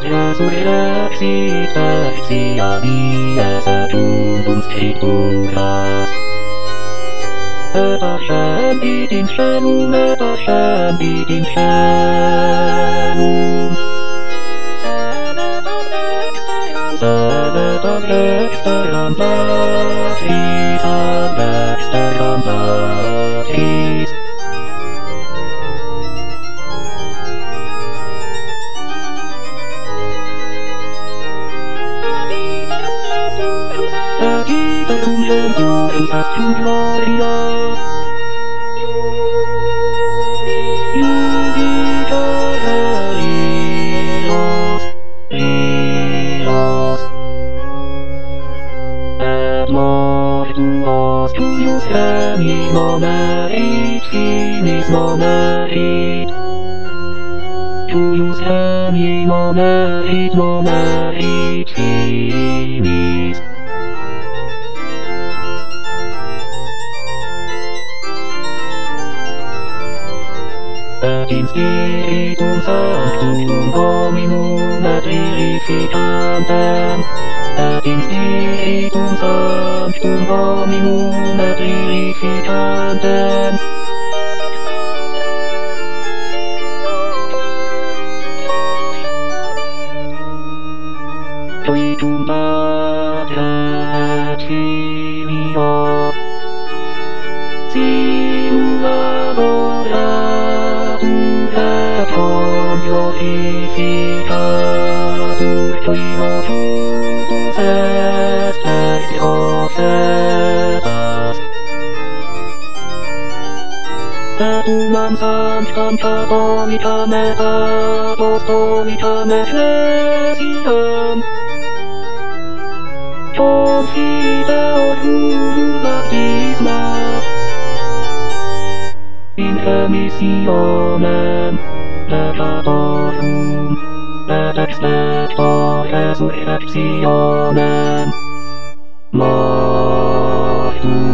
resurrectie dies et unum scripturas. Et ascendit in caelum, et ascendit in caelum. Sedet ad exteram patris, ad exteram patris. Et ite cum genturus est cum gloria. Mortuos tuius animo merit, finis merit. Tuius animo merit, finis. Et in spiritum sanctum Dominum et vivificantem, et in spiritum sanctum Dominum et vivificantem. Tuitum Patre et Filio, simulator et glorificatur Tuo fructus est per profetas. Et unam sanctam catholicam et apostolicam ecclesiam confiteorum baptisma in remissionem peccatorum et expecto resurrectionem mortuum.